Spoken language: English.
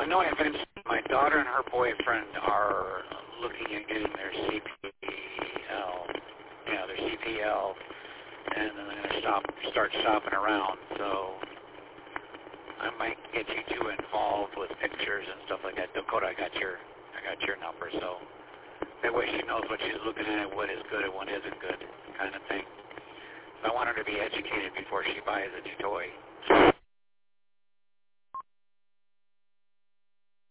I know my daughter and her boyfriend are looking at getting their CPL, and then they're going to start shopping around. So I might get you two involved with pictures and stuff like that. Dakota, I got your number, so that way she knows what she's looking at, what is good and what isn't good, kind of thing. I want her to be educated before she buys a new toy.